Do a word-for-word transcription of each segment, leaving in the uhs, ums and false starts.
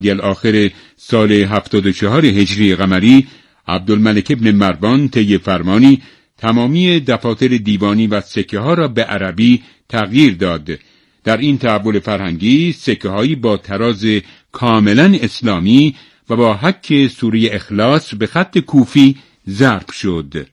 آخر سال هفتاد و چهار هجری قمری عبدالملک ابن مروان طی فرمانی تمامی دفاتر دیوانی و سکه ها را به عربی تغییر داد. در این تحول فرهنگی سکه هایی با تراز کاملا اسلامی و با حک سوره اخلاص به خط کوفی ضرب شد.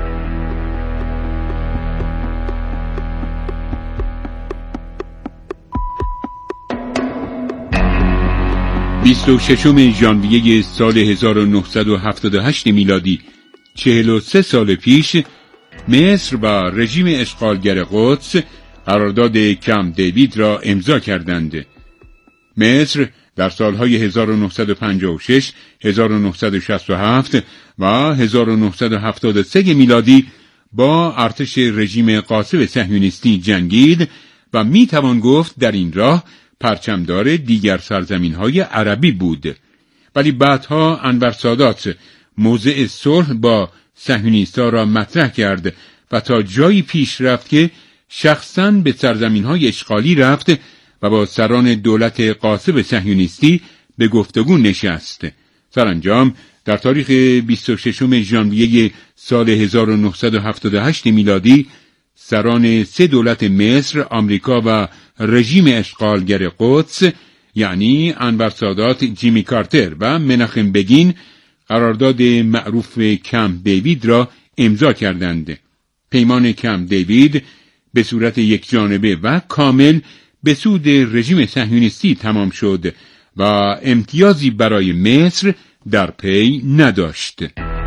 بیست و ششم ژانویه سال هزار و نهصد و هفتاد و هشت میلادی، چهل و سه سال پیش، مصر و رژیم اشغالگر قدس قرارداد کمپ دیوید را امضا کردند. مصر در سالهای هزار و نهصد و پنجاه و شش، هزار و نهصد و شصت و هفت و هزار و نهصد و هفتاد و سه میلادی با ارتش رژیم غاصب صهیونیستی جنگید و می توان گفت در این راه پرچمدار دیگر سرزمین‌های عربی بود. ولی بعدها انور سادات موضع صلح با صهیونیست‌ها را مطرح کرد و تا جایی پیش رفت که شخصاً به سرزمین‌های اشغالی رفت و با سران دولت غاصب صهیونیستی به گفتگو نشست. سرانجام در تاریخ بیست و ششم ژانویه سال هزار و نهصد و هفتاد و هشت میلادی سران سه دولت مصر، آمریکا و رژیم اشغالگر قدس یعنی انور سادات، جیمی کارتر و مناخم بگین قرارداد معروف کمپ دیوید را امضا کردند. پیمان کمپ دیوید به صورت یک جانبه و کامل به سود رژیم صهیونیستی تمام شد و امتیازی برای مصر در پی نداشت.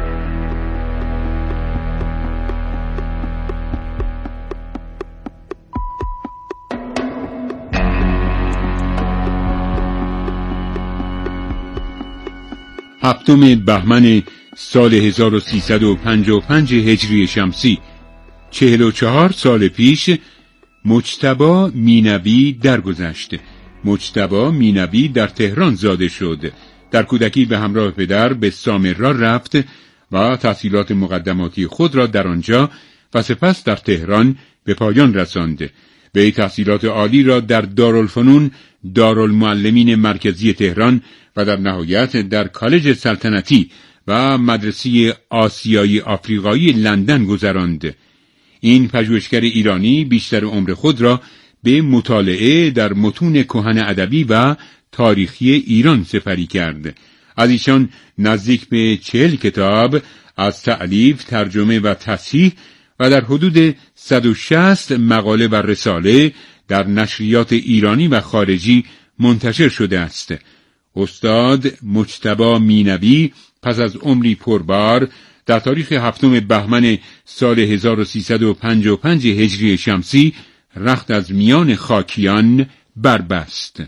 هفتم بهمن سال هزار و سیصد و پنجاه و پنج هجری شمسی، چهل و چهار سال پیش، مجتبی مینوی درگذشت. مجتبی مینوی در تهران زاده شد. در کودکی به همراه پدر به سامرا رفت و تحصیلات مقدماتی خود را در آنجا و سپس در تهران به پایان رساند. وی تحصیلات عالی را در دارالفنون، دارالمعلمین مرکزی تهران و در نهایت در کالج سلطنتی و مدرسه آسیایی آفریقایی لندن گذراند. این پژوهشگر ایرانی بیشتر عمر خود را به مطالعه در متون کهن ادبی و تاریخی ایران سپری کرد. از ایشان نزدیک به چهل کتاب از تألیف، ترجمه و تصحیح و در حدود صد و شصت مقاله و رساله در نشریات ایرانی و خارجی منتشر شده است. استاد مجتبی مینوی پس از عمری پربار در تاریخ هفتم بهمن سال هزار و سیصد و پنجاه و پنج هجری شمسی رخت از میان خاکیان بربست.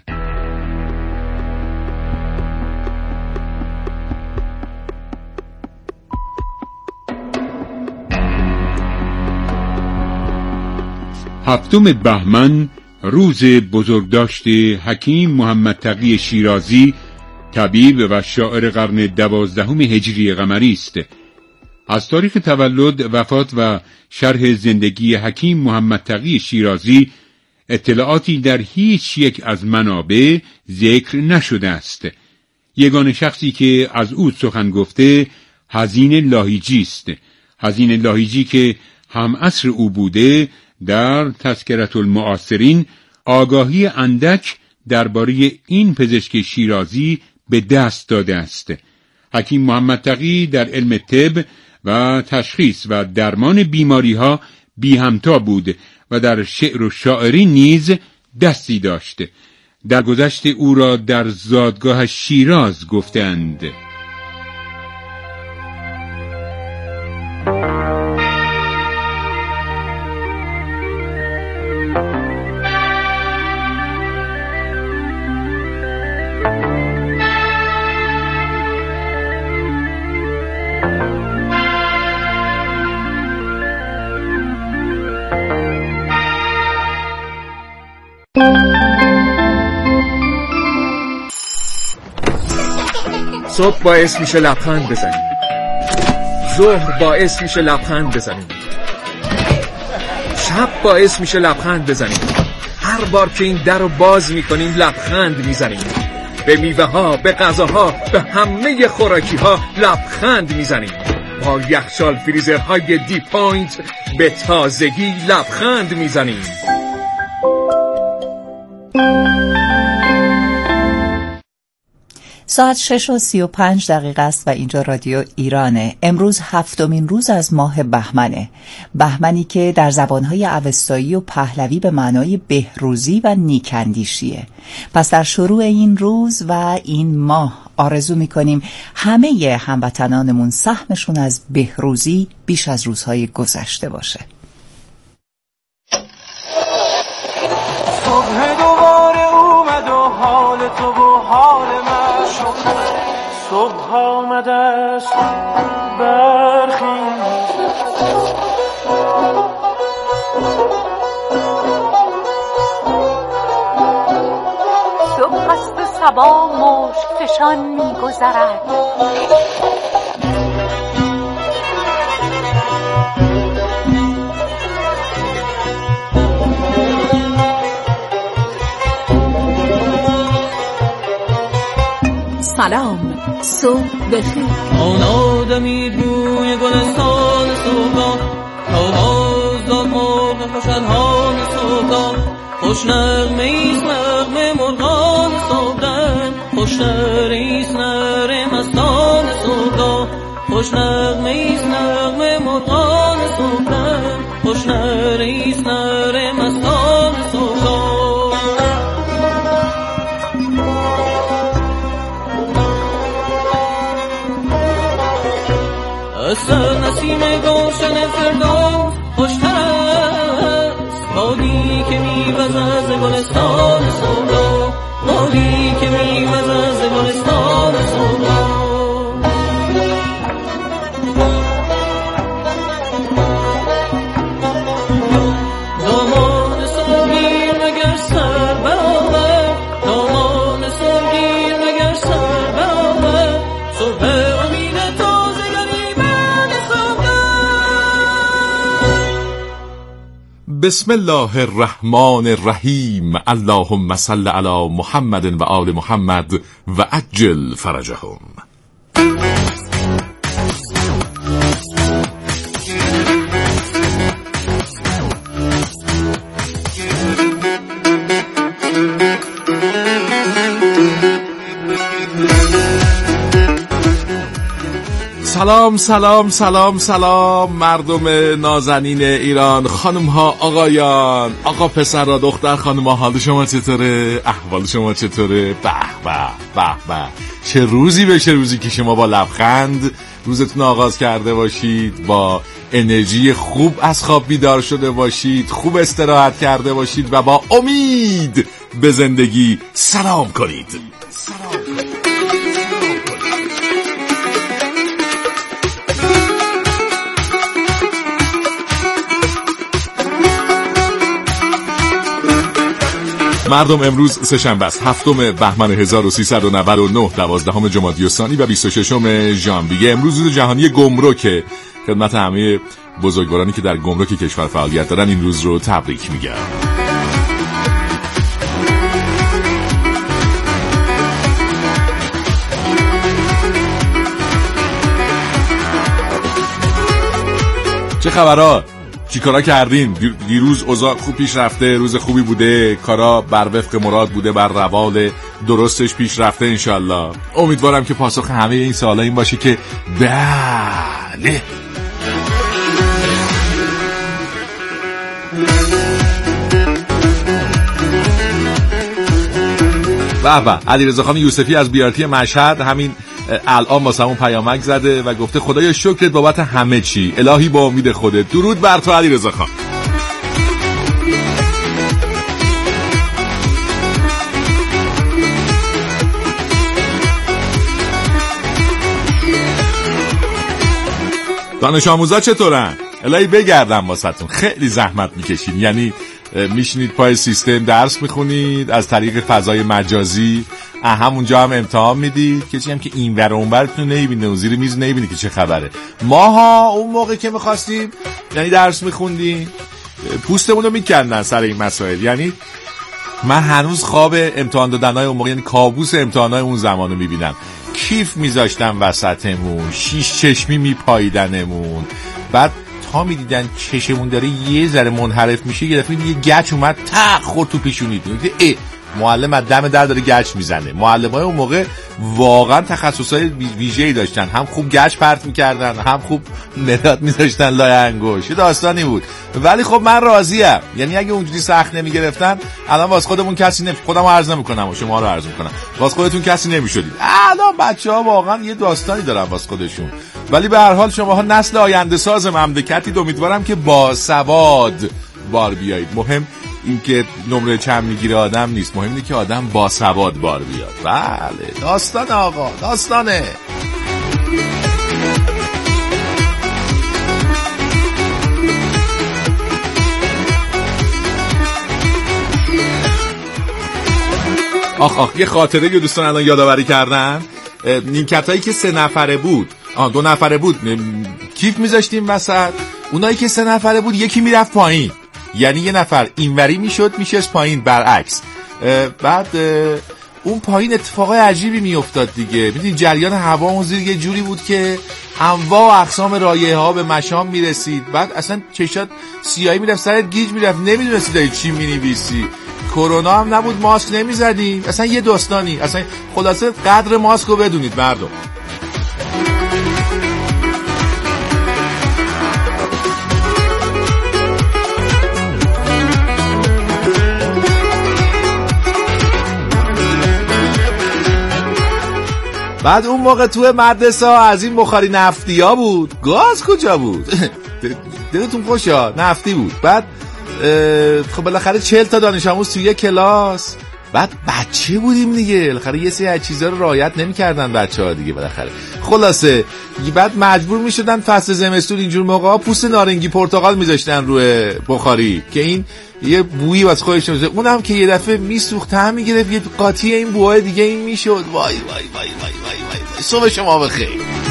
هفتم بهمن روز بزرگداشت حکیم محمد تقی شیرازی، طبیب و شاعر قرن دوازدهم هجری قمری است. از تاریخ تولد، وفات و شرح زندگی حکیم محمد تقی شیرازی اطلاعاتی در هیچ یک از منابع ذکر نشده است. یگانه شخصی که از او سخن گفته حزین لاهیجی است. حزین لاهیجی که هم عصر او بوده در تذکرة المعاصرین آگاهی اندک درباره این پزشک شیرازی به دست داده است. حکیم محمد تقی در علم طب و تشخیص و درمان بیماری ها بی همتا بود و در شعر و شاعری نیز دستی داشت. در گذشت او را در زادگاه شیراز گفتند. صبح باعث میشه لبخند بزنیم، ظهر باعث میشه لبخند بزنیم، شب باعث میشه لبخند بزنیم. هر بار که این در رو باز میکنیم لبخند میزنیم. به میوه ها، به غذاها، به همه خوراکی ها لبخند میزنیم. با یخچال فریزرهای دی پوینت به تازگی لبخند میزنیم. ساعت شش و سی و پنج دقیقه است و اینجا رادیو ایرانه. امروز هفتمین روز از ماه بهمنه. بهمنی که در زبانهای اوستایی و پهلوی به معنای بهروزی و نیکندیشیه. پس در شروع این روز و این ماه آرزو میکنیم همه هموطنانمون سهمشون از بهروزی بیش از روزهای گذشته باشه. صبح دوباره اومد و حال تو و حال من صبح آمده است برخیز صبح است و صبا مشک فشان می‌گذرد سلام، صبح بخیر. آن آدمی بوی گلستان صبح تا باز داد مرغ خوشحال صبح خوش نغمه ایست نغمه مرغان صبح خوش نره ایست نره مستان صبح خوش نغمه ایست نغمه مرغان صبح خوش نره ایست نره مستان صبح سر نسیم گلشن فردوس خوشتر است بادی که میوزد ز گلستان صبح بادی که میوزد ز گلستان صبح دامان صبحگیر مگر سر برآورد دامان صبحگیر مگر سر برآورد صبح بسم الله الرحمن الرحیم. اللهم صل علی محمد و آل محمد و عجل فرجهم. سلام سلام سلام سلام مردم نازنین ایران، خانم ها، آقایان، آقا پسرها، دختر خانم ها، حال شما چطوره؟ احوال شما چطوره؟ به به به به چه روزی به چه روزی که شما با لبخند روزتون آغاز کرده باشید، با انرژی خوب از خواب بیدار شده باشید، خوب استراحت کرده باشید و با امید به زندگی سلام کنید. سلام کنید. مردم امروز سه‌شنبه است، هفتم بهمن هزار و سیصد و نود و نه، دوازدهم جمادی الثانی و بیست و ششم ژانویه. امروز روز جهانی گمرک. خدمت همه بزرگوارانی که در گمرک کشور فعالیت دارن این روز رو تبریک میگم. چه خبرها؟ چی کارا کردین؟ دیروز اوضاع خوب پیش رفته، روز خوبی بوده، کارا بر وفق مراد بوده، بر روال درستش پیش رفته انشالله. امیدوارم که پاسخ همه این سوالا این باشه که بله. به به، علیرضا خان یوسفی از بیارتی مشهد همین الان واسمون پیامک زده و گفته خدایا شکرت بابت همه چی، الهی با امید خودت. درود بر تو علیرضا خان. دانش آموزا چطورن؟ الهی بگردم واسهتون، خیلی زحمت میکشین، یعنی میشینید پای سیستم درس میخونید از طریق فضای مجازی، همونجا هم امتحان میدید، کسی هم که این ور اون ورتون نمیبینه و زیر میز نمیبینه که چه خبره. ماها اون موقع که میخواستیم یعنی درس میخوندیم پوستمون رو میکندن سر این مسائل، یعنی من هنوز خواب امتحان دادن‌های اون موقع، یعنی کابوس امتحان‌های اون زمانو میبینم. کیف میذاشتن وسطمون، شیش چشمی میپاییدنمون، بعد تا میدیدن چشمون داره یه ذره منحرف میشه، یه دفعه یه گچ اومد تق خورد تو پیشونید. ای معلم از دم در داره گچ میزنه. معلمای اون موقع واقعا تخصصای ویژه‌ای داشتن، هم خوب گچ پرت میکردن، هم خوب مداد میذاشتن لای انگشت. داستانی بود. ولی خب من راضیم، یعنی اگه اونجوری سخت نمیگرفتن الان واسه خودمون کسی نمی خودمو عرض نمیکنم و شما رو عرض میکنم، واسه خودتون کسی نمیشدید. الان بچه‌ها واقعا یه داستانی دارن واسه خودشون. ولی به هر حال شماها نسل آینده ساز مملکتید، امیدوارم که با سواد بار بیایید. مهم این که نمره چند میگیره آدم نیست، مهم اینه که آدم با سواد بار بیاد. بله داستان آقا، داستانه. آخ آخ یه خاطره که دوستان الان یادآوری کردن، نیمکتایی که سه نفره بود، آه دو نفره بود، کیف میذاشتیم وسط. اونایی که سه نفره بود یکی میرفت پایین، یعنی یه نفر اینوری میشد میشست پایین، برعکس. بعد اون پایین اتفاقای عجیبی میافتاد دیگه. میدونی جریان هوا اون زیر یه جوری بود که انواع و اقسام رایحه ها به مشام میرسید. بعد اصلا چشات سیاهی میرفت، سرت گیج میرفت، نمیدونستی داری چی مینویسی. کرونا هم نبود، ماسک نمیزدیم، اصلا یه داستانی. اصلا خلاصه قدر ماسک رو بدونید مردم. بعد اون موقع توی مدرسه از این بخاری نفتی ها بود. گاز کجا بود؟ دلتون خوشا نفتی بود. بعد خب بالاخره چهل تا دانش آموز توی کلاس، بعد بچه بودیم دیگه، بالاخره یه سری از چیزا رو رعایت نمی‌کردن بچه‌ها دیگه بالاخره. خلاصه بعد مجبور می‌شدن فصل زمستون اینجور موقعا پوست نارنگی پرتقال می‌ذاشتن روی بخاری که این یه بویی واسه خودش می‌ذاره. اونم که یه دفعه میسوخت هم می‌گرفت، یه قاطی این بوهای دیگه این میشد. وای وای وای وای وای وای. صبح شما بخیر.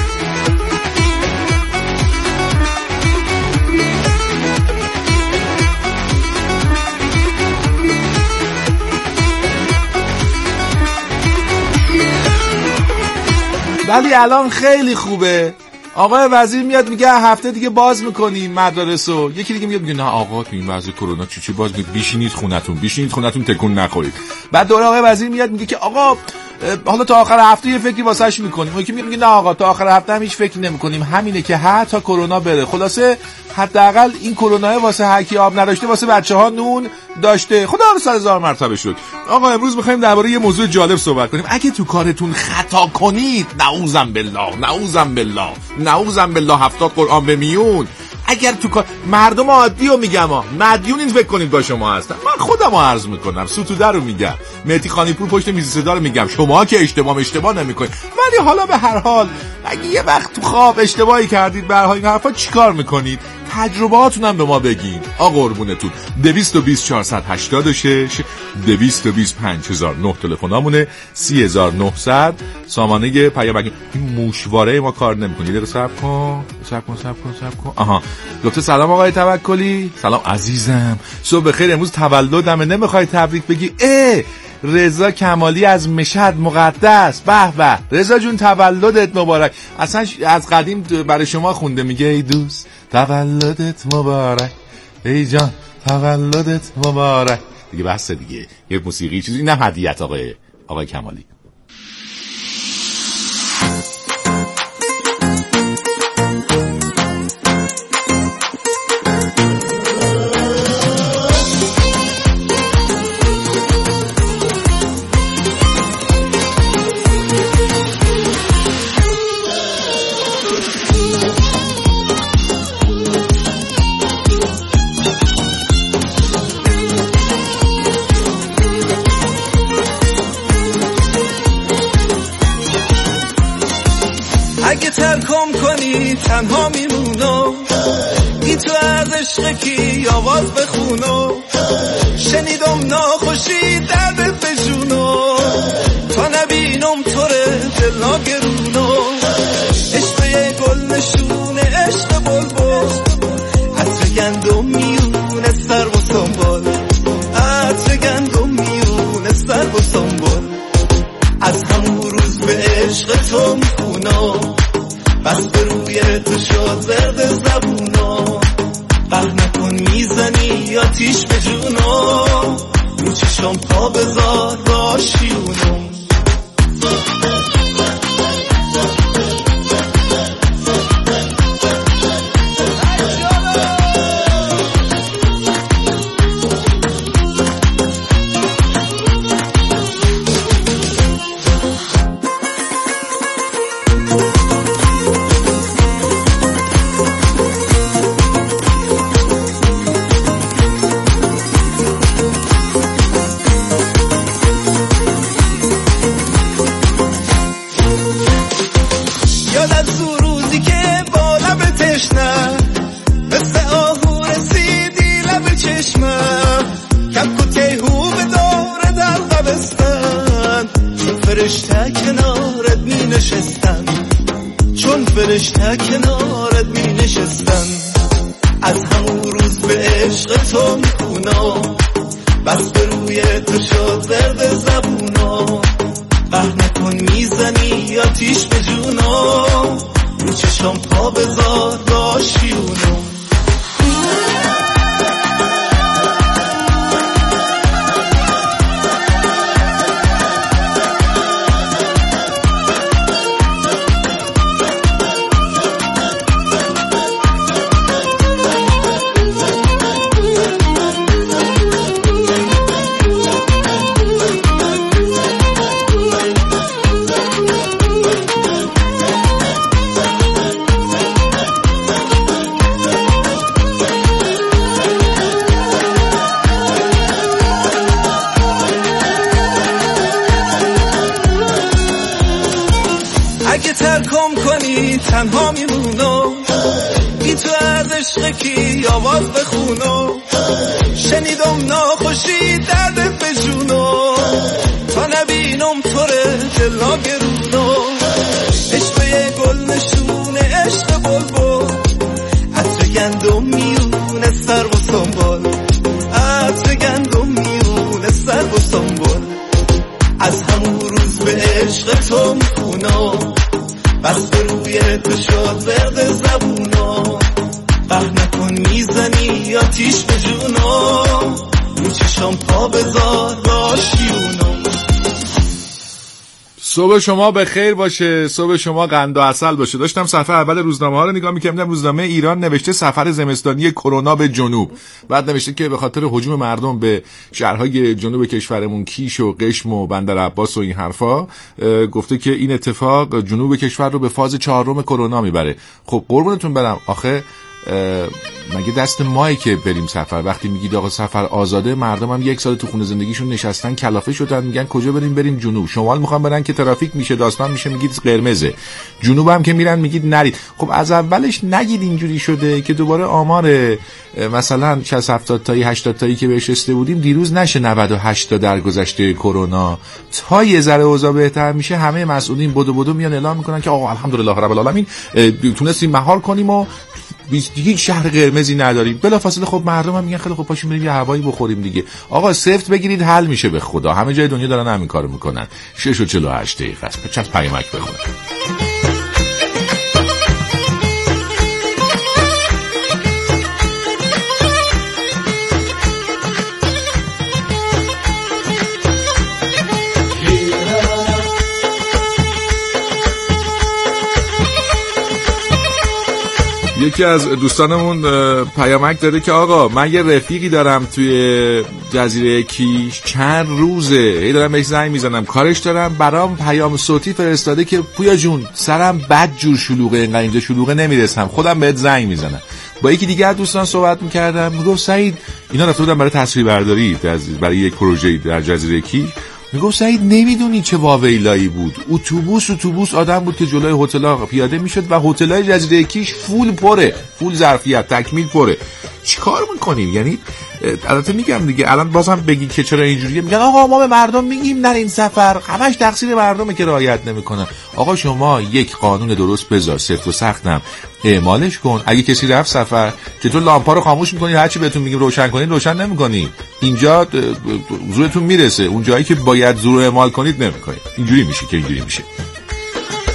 ولی الان خیلی خوبه. آقای وزیر میاد میگه هفته دیگه باز میکنیم مدارسو. یکی دیگه میاد میگه نه آقا تو این وضع کرونا چی چی باز میکنید، بیشینید خونتون، بیشینید خونتون تکون نخورید. بعد دوباره آقای وزیر میاد میگه که آقا حالا تا آخر هفته یه فکری واسش میکنیم. یکی میگه نه آقا تا آخر هفته هم هیچ فکری نمیکنیم، همینه که هر تا کرونا بره. خلاصه حداقل این کرونا واسه هر کی آب نداشته واسه بچه‌ها نون داشته. خدا رو صد هزار مرتبه شد. آقا امروز می‌خوایم درباره یه موضوع جالب صحبت کنیم. اگه تو کارتون خطا کنید، نعوذم بالله، نعوذم بالله، نعوذم بالله، هفتاد قرآن به میون. اگر تو کار مردم عادی رو میگم ها، مدیون این فکر کنید با شما هستن. من خودم رو عرض میکنم، ستوده رو میگم، مهدی خانی پور پشت میز صدا رو میگم، شما که اشتباه اشتباه نمیکنید. ولی حالا به هر حال اگه یه وقت تو خواب اشتباهی کردید، به هر حال این حرفا چیکار میکنید؟ تجربهاتون هم به ما بگین. آقا قربونتون. دویست و بیست چهارصد و هشتاد و شش دویست و بیست پنج هزار و نه تلفنامونه. سی هزار و نهصد سامانه پیامک. این موشواره ما کار نمیکنه. یه صبر کن صبر کن صبر کن صبر کن. آها گفته سلام آقای توکلی. سلام عزیزم، صبح بخیر. امروز تولدمه، نمیخوای تبریک بگی؟ اه رضا کمالی از مشهد مقدس. به به رضا جون تولدت مبارک. اصلا از قدیم برای شما خونده، میگه ای دوست تولدت مبارک، ای جان تولدت مبارک. دیگه بحث دیگه، یه موسیقی چیزی نه هدیه‌ات آقای آقای کمالی. اگه ترکم کنی تنها میمونم، این تو از عشق کی آواز بخونم. شنیدم ناخوشی درد به جونم، تا نبینم توره دل ناگرونم. عشق یه گل نشونه عشق بلبل، عطر گندم میونه سر و سنبال، عطر گندم میونه عشق تو میخونو بس به روی تو شد زرد زبونو قهر نکن میزنی آتیش به جونو رو چشم پا بذار باشیونو فرشته کنارت می نشستن چون فرشته کنارت می نشستن از همون روز به عشق تو میخونو بس به روی تو شد زرد زبونو قهر نکن میزنی آتیش به جونو رو چشم پا بذار باشیونو اگه ترکم کنی تنها میمونم بی تو از عشق کی آواز بخونم شنیدم ناخوشی درد به جونم تا نبینم توره دلا گرونم عشق یه گل نشونه عشق بلبل عطر گندم میونه سر و سنبال عطر گندم میونه سر و سنبال از همون روز به عشق تو میخونم بس به روی تو شد زرد زبونو قهر نکن میزنی آتیش به جونو رو چشم پا بذار باشیونو. صبح شما به خیر باشه، صبح شما قند و عسل باشه. داشتم صفحه اول روزنامه ها رو نگاه می‌کردم، روزنامه ایران نوشته سفر زمستانی کرونا به جنوب، بعد نوشته که به خاطر هجوم مردم به شهرهای جنوب کشورمون کیش و قشم و بندر عباس و این حرفا، گفته که این اتفاق جنوب کشور رو به فاز چهارم کرونا میبره. خب قربونتون برم، آخه مگه دست مایی که بریم سفر؟ وقتی میگید آقا سفر آزاده، مردم هم یک سال تو خونه زندگیشون نشستن کلافه شدن، میگن کجا بریم؟ بریم جنوب. شمال میخوان برن که ترافیک میشه، داستان میشه، میگید قرمزه. جنوب هم که میرن میگید نرید. خب از اولش نگید اینجوری شده که دوباره آمار مثلا شصت هفتاد تایی هشتاد تایی که بهش رسیده بودیم دیروز نشه نود و هشت تا در گذشته کرونا. تا یه ذره اوضاع بهتر میشه همه مسئولین بدو بدو میان اعلام میکنن که آقا الحمدلله رب العالمین تونستیم مهار کنیم و دیگه شهر قرمزی نداریم. بلافاصله خب مردم هم میگن خیلی خب پاشیم بریم یه هوایی بخوریم دیگه. آقا سفت بگیرید حل میشه به خدا. همه جای دنیا دارن همین کارو میکنن. شش و چهل و هشت دقیقه است. چند پیامک بخونم. یکی از دوستانمون پیامک داده که آقا من یه رفیقی دارم توی جزیره کیش، چند روزه ای دارم بهش زنگ میزنم، کارش دارم، برام پیام صوتی فرستاده که پویا جون سرم بد جور شلوغه، اینقدر اینجا شلوغه نمیرسم، خودم بهت زنگ میزنم. با یکی دیگه از دوستان صحبت میکردم، میگفت سعید اینا رفته بودن برای تصویر برداری برای یک پروژه در جزیره کیش، میگفت سعید نمیدونی چه واویلایی بود، اتوبوس اتوبوس آدم بود که جلوی هتل‌ها پیاده میشد و هتل‌های جزیره کیش فول پره، فول ظرفیت تکمیل پره. چیکار میکنیم؟ یعنی البته میگم دیگه الان بازم بگی که چرا اینجوریه، میگن آقا ما به مردم میگیم نرین سفر، همش تقصیر مردمه که رعایت نمیکنن. آقا شما یک قانون درست بذار، سفت و سختم اعمالش کن. اگه کسی رفت سفر چطور لامپا رو خاموش میکنی، هرچی بهتون میگیم روشن کنید روشن نمیکنی؟ اینجا زورتون میرسه، اون جایی که باید زور اعمال کنید نمیکنید. اینجوری میشه که اینجوری میشه.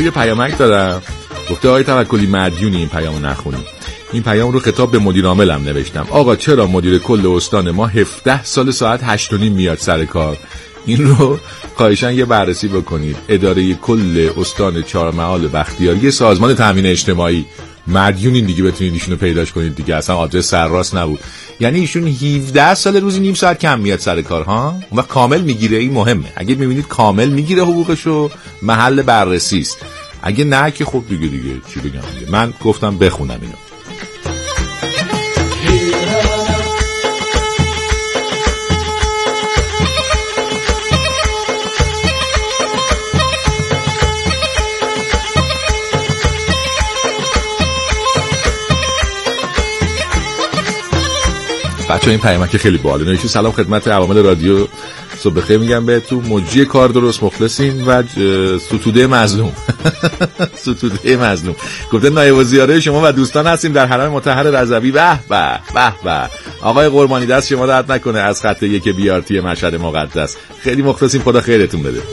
آقا یه پیامک دارم، گفته آقای توکلی مدیونی این پیامو نخونی. این پیام رو خطاب به مدیر عاملم نوشتم. آقا چرا مدیر کل استان ما هفده سال ساعت هشت و نیم میاد سر کار؟ این رو خواهشاً یه بررسی بکنید. اداره کل استان چهارمحال بختیاری سازمان تامین اجتماعی. مدیونین دیگه، بتونید ایشونو پیداش کنید دیگه، اصلا آدرس سرراست نبود. یعنی ایشون هفده سال روزی نیم ساعت کم میاد سر کار ها. اون وقت کامل میگیره، این مهمه. اگه میبینید کامل میگیره حقوقشو، محل بررسی است. اگه نه که خب دیگه دیگه چی بگم دیگه. من گفتم بخونم اینو. بچه این پیامک خیلی باحاله. نوشته سلام خدمت عوامل رادیو، صبح بخیر میگم بهتون، مجری کار درست مخلصین و ستوده مظلوم. ستوده مظلوم. گفته نایب الوزرای شما و دوستان هستیم در حرم مطهر رضوی. به به به به. آقای قربانی دست شما درد نکنه از خط یک بیارتی مشهد مقدس. خیلی مخلصیم، خدا خیرتون بده.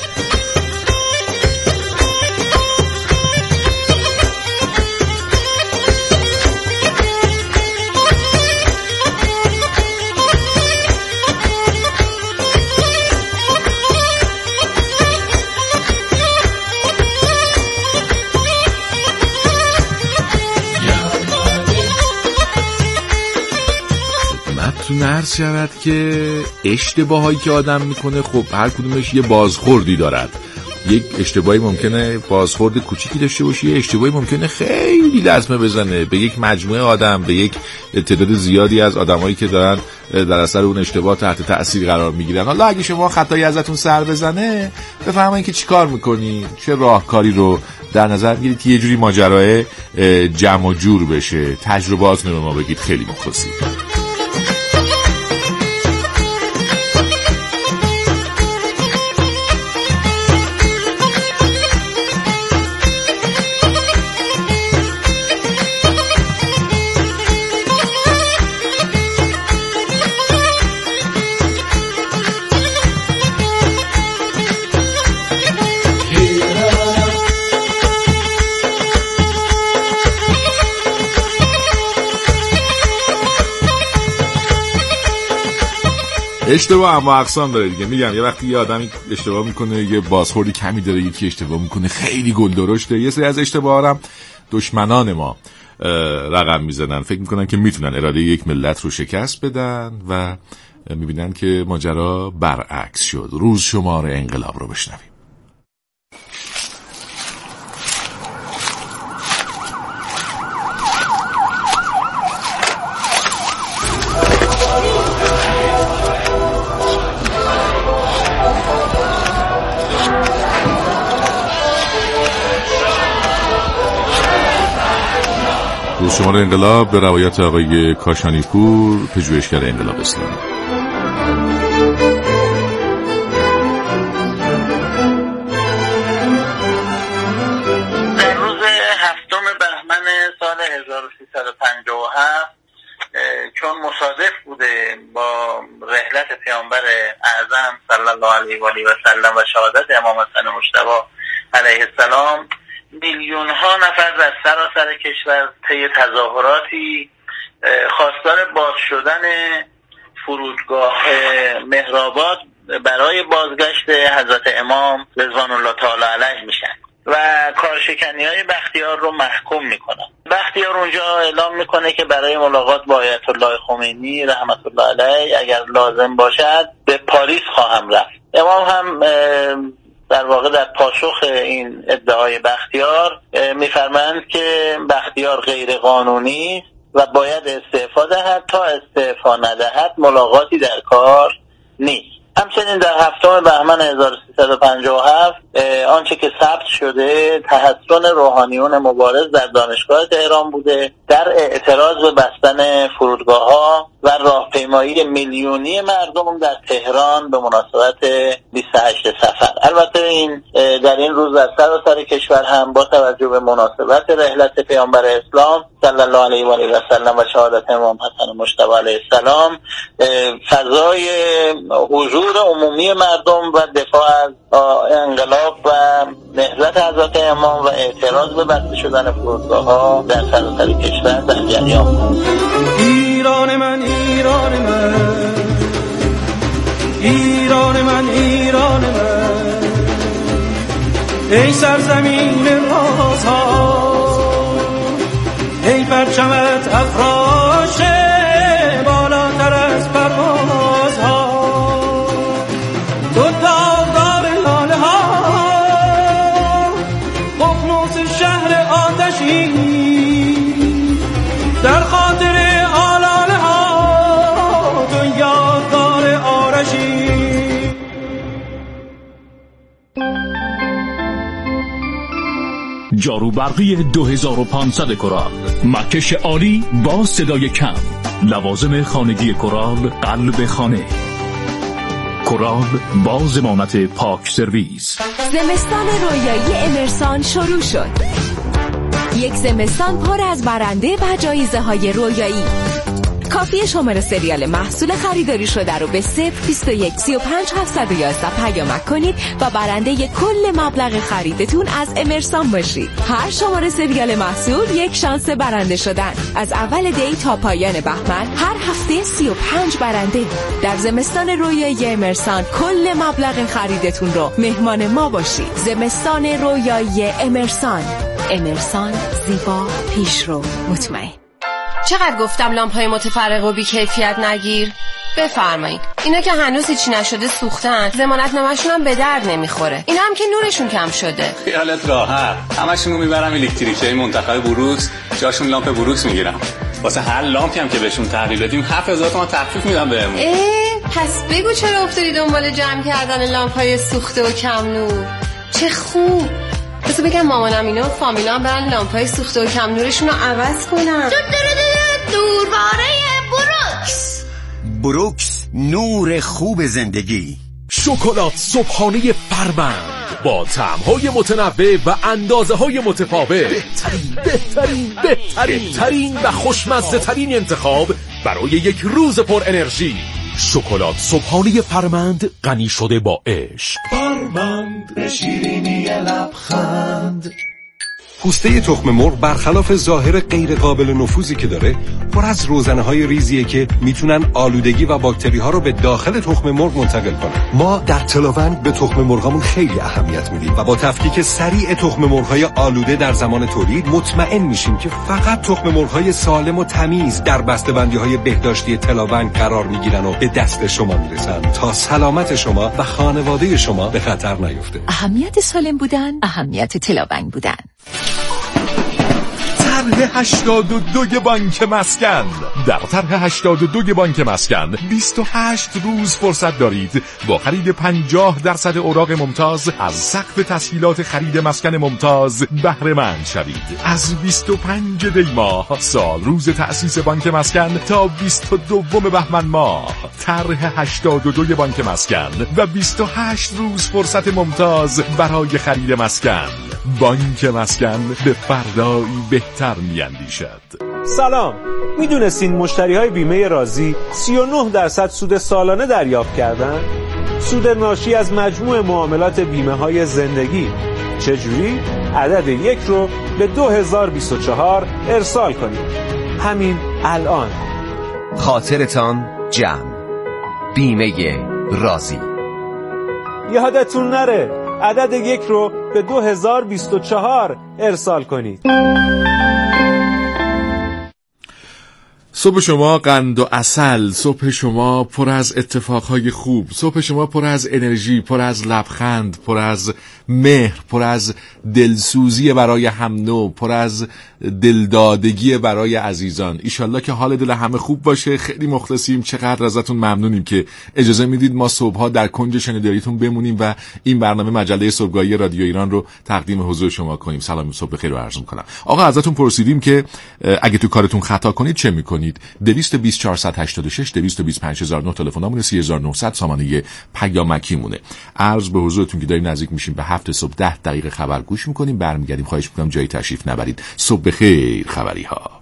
عرض شود که اشتباهایی که آدم میکنه خب هر کدومش یه بازخوردی دارد. یک اشتباهی ممکنه بازخورد کوچیکی داشته باشه، یه اشتباهی ممکنه خیلی لطمه بزنه به یک مجموعه آدم، به یک تعداد زیادی از آدمایی که دارن در اثر اون اشتباه تحت تأثیر قرار میگیرن. حالا اگه شما خطایی ازتون سر بزنه، بفهمین که چیکار میکنی، چه راهکاری رو در نظر میگیرید که یه جوری ماجرای جمع و جور بشه. تجربهاتون رو ما بگید، خیلی مخلصی. اشتباه اما اقسام داره دیگه. میگم یه وقتی یه آدمی اشتباه میکنه، یه بازخوردی کمی داره، یکی اشتباه میکنه خیلی گل درشته. یه سری از اشتباها هم دشمنان ما رقم میزنن، فکر میکنن که میتونن اراده یک ملت رو شکست بدن و میبینن که ماجرا برعکس شد. روز شمار انقلاب رو بشنویم. روز شمار انقلاب به روایت آقای کاشانی پور، پژوهشگر انقلاب اسلامی. در روز هفتم بهمن سال هزار و سیصد و پنجاه و هفت چون مصادف بوده با رحلت پیامبر اعظم صلی الله علیه و آله و سلم و شهادت امام حسن مجتبی علیه السلام، میلیون ها نفر در سراسر کشور طی تظاهراتی خواستار باز شدن فرودگاه مهرآباد برای بازگشت حضرت امام رضوان الله تعالی علیه میشن و کارشکنی‌های بختیار رو محکوم میکنن. بختیار اونجا اعلام میکنه که برای ملاقات با آیت الله خمینی رحمت الله علیه اگر لازم باشد به پاریس خواهم رفت. امام هم در واقع در پاسخ این ادعای بختیار میفرمایند که بختیار غیر قانونی و باید استعفا دهد، تا استعفا ندهد ملاقاتی در کار نیست. همچنین در هفتم بهمن هزار و سیصد و پنجاه و هفت آنچه که ثبت شده تحسن روحانیون مبارز در دانشگاه تهران بوده در اعتراض به بستن فرودگاه‌ها و راهپیمایی میلیونی مردم در تهران به مناسبت بیست و هشت صفر. البته این در این روز در سراسر کشور هم با توجه به مناسبت رحلت پیامبر اسلام صلی الله علیه و آله و سلم و شهادت امام حسن مجتبی علیه السلام فضای حضور عمومی مردم و دفاع از انقلاب و نهضت حضرت امام و اعتراض به بسته شدن فرودگاه‌ها در سراسر کشور در جریان. ایران من ایران من ایران من ایران من ای سرزمین رازها ای پرچمت افراشه بالاتر از پروازها تو داغدار لاله ها ققنوس شهر آتشی در خاطر آلاله ها تو یادگار آرشی. جارو برقی دو هزار و پانصد کورال، مکش عالی با صدای کم، لوازم خانگی کورال قلب خانه. کورال با ضمانت پاک سرویس. زمستان رویایی امرسان شروع شد. یک زمستان پر از برنده و جایزه های رویایی. کافی شماره سریال محصول خریداری شده رو به صفر بیست و یک سی و پنج هفتصد و یازده پیامک کنید و برنده کل مبلغ خریدتون از امرسان باشید. هر شماره سریال محصول یک شانس برنده شدن. از اول دی تا پایان بهمن هر هفته سی و پنج برنده. در زمستان رویایی امرسان کل مبلغ خریدتون رو مهمان ما باشید. زمستان رویایی امرسان. امرسان، زیبا، پیشرو، مطمئن. چقدر گفتم لامپ‌های متفرق و بی کیفیت نگیر؟ بفرمایید. اینا که هنوز هیچی نشده سوختن، ضمانتنامه‌شون هم به درد نمیخوره. اینا هم که نورشون کم شده. خیالت راحت. همشون رو میبرم الکتریکیای منتخب بروکس، جاشون لامپ بروکس میگیرم. واسه هر لامپی هم که بهشون تحویل بدیم هفت هزار تومان تخفیف میدم بهمون. اه، پس بگو چرا افتادی دنبال جمع کردن لامپ‌های سوخته و کم نور؟ چه خوب. بس بگم مامانم اینا و فامیلام برن لامپ‌های سوخته و کم نورشون رو عوض کنن. دورواره بروکس. بروکس، نور خوب زندگی. شکلات صبحانه فرمند با طعم‌های متنوع و اندازه‌های متفاوت. بهترین بهترین بهترین بهترین و خوشمزه ترین انتخاب برای یک روز پر انرژی. شکلات صبحانه فرمند غنی شده با عشق. فرمند شیرینی لبخند. پوسته تخم مرغ برخلاف ظاهر غیر قابل نفوذی که داره، پر از روزنه‌های ریزیه که میتونن آلودگی و باکتری‌ها رو به داخل تخم مرغ منتقل کنن. ما در تلاوند به تخم مرغامون خیلی اهمیت میدیم و با تفکیک سریع تخم مرغ‌های آلوده در زمان تولید مطمئن میشیم که فقط تخم مرغ‌های سالم و تمیز در بسته‌بندی‌های بهداشتی تلاوند قرار میگیرن و به دست شما میرسن تا سلامت شما و خانواده شما به خطر نیفته. اهمیت سالم بودن، اهمیت تلاوند بودن. طرح هشتاد و دو بانک مسکن. در طرح هشتاد و دو بانک مسکن بیست و هشت روز فرصت دارید با خرید پنجاه درصد اوراق ممتاز از سقف تسهیلات خرید مسکن ممتاز بهره مند شوید. از بیست و پنج دی ماه سال روز تأسیس بانک مسکن تا بیست و دو بهمن ماه. طرح هشتاد و دو بانک مسکن و بیست و هشت روز فرصت ممتاز برای خرید مسکن. بانک مسکن به فردایی بهتر میاندیشد. سلام. میدونستین مشتری های بیمه راضی سی و نه درصد سود سالانه دریافت کردن؟ سود ناشی از مجموع معاملات بیمه های زندگی. چجوری؟ عدد یک رو به دو هزار و بیست و چهار ارسال کنید. همین الان. خاطرتان جمع. بیمه راضی. یادتون نره عدد یک رو به دو هزار و بیست و چهار ارسال کنید. صبح شما قند و عسل، صبح شما پر از اتفاقهای خوب، صبح شما پر از انرژی، پر از لبخند، پر از مهر، پر از دلسوزی برای هم نو، پر از دلدادگی برای عزیزان. ایشالله که حال دل همه خوب باشه. خیلی مخلصیم، چقدر ازتون ممنونیم که اجازه میدید ما صبحها در کنج شنیداریتون بمونیم و این برنامه مجله صبحگاهی رادیو ایران رو تقدیم حضور شما کنیم. سلام صبح بخیر رو عرض می‌کنم. آقا ازتون پرسیدیم که اگه تو کارتون خطا کنید چه می‌کنید؟ کنید. دویست و بیست چهارصد و هشتاد و شش دویست و بیست پنج هزار و نه تلفنمون، سی هزار و نهصد سامانه پیامکی مونه. عرض به حضورتون که داریم نزدیک میشیم به هفت صبح ده دقیقه خبر گوش میکنیم، برمیگردیم. خواهش میکنم جای تشریف نبرید. صبح بخیر خبری ها.